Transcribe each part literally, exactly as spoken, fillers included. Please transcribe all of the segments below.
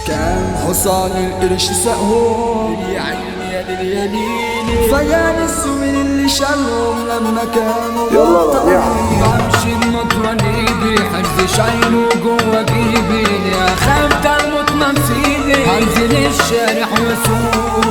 كان حصان القرش سقهم يا عيني يا ليل يا ليل فيان السوين اللي شالهم لما كانوا يلا بمشي بمطرني بحرز شايله جوا جيبي يا خافت الموت منفيني هنزل الشارع واسوق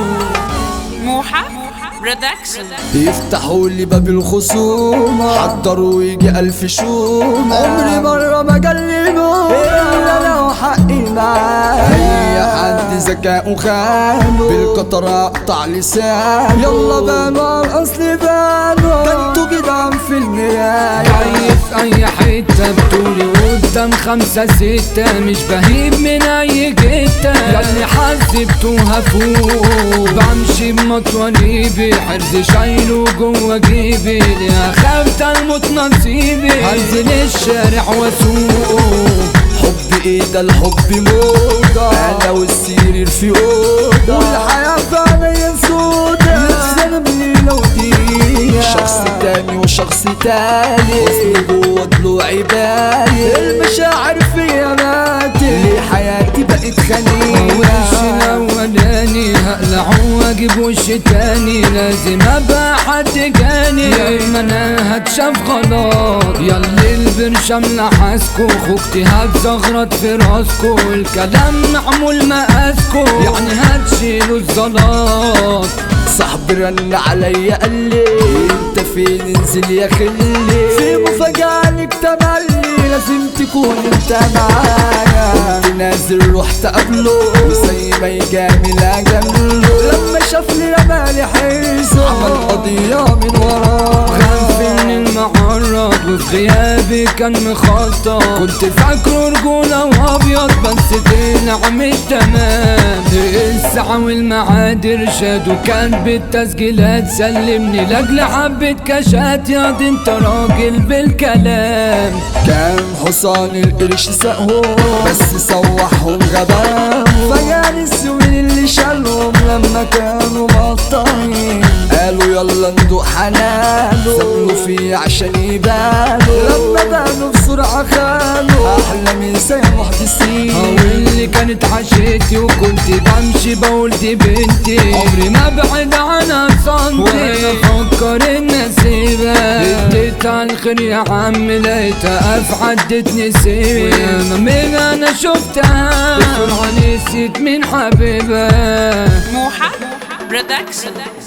موحى برودكشن. يفتحوا لي باب الخصومة حضروا يجي ألف شومة عمري مرة ما جلبوا إلا لو حقي معاه أي حد ذكاء خانه بالقطر أقطع لسانه يلا بانوا على الأصل بانوا ده انتوا جدعان في المراية جاي في أي حتة بطولي قدام خمسة ستة مش بهيب من أي جتة ياللي حسبتوها فوق بمشي بمطواني بحرز شايله جوا جيبي يا خافت الموت نصيبي هنزل الشارع واسوق حب ايه ده الحب موضة انا والسرير في اوضة والحياة فعليا سودا نفسي انا بليلة ودقيقة شخص تاني وشخص تالت حزن جوا ضلوعي بالي المشاعر فيا ماتت ليه حياتي بقت خنيقة وش الاولاني هقلع واجيب وش تاني لازم ابقى حد جاني يا اما انا هتشاف غلط ياللي البرشام لحاسكو خوختي هتزغرط في راسكو الكلام معمول مقاسكو يعني هتشيلوا الزلط صاحبي رن عليا قال لي انت فين انزل يا خلي في مفاجأة لك تملي لازم تكون انت معايا كنت نازل رحت قبله وزي ما يجامل اجامله لما شافني رمالي حيزه عمل قضية من وراه خاف من المعرض وفي غيابي كان مخطط كنت فاكره رجولة وابيض بس طلع مش تمام الساعة والميعاد ارشاد وكان بالتسجيلات سلمني لاجل حبة كاشات يا دي انت راجل بالكلام كان حصان القرش سقهم بس سوحهم غباهم فيان السوين اللي شالهم لما كانوا مقطعين قالوا يلا ندوق حنانه سابلوا فيه عشان يبانوا لما بانوا بسرعة خانوا أحلى مسا يا محدثين واللي كانت عشيتي وكنت بمشي بقول دي بنتي عمري ما بعد عنها سنتي وانا افكر ان اسيبها اديت على الخير يا عم لقيتها اف عدتني سيبها وياما من انا شفتها بسرعة نسيت من حبيبها. موحى برودكشن.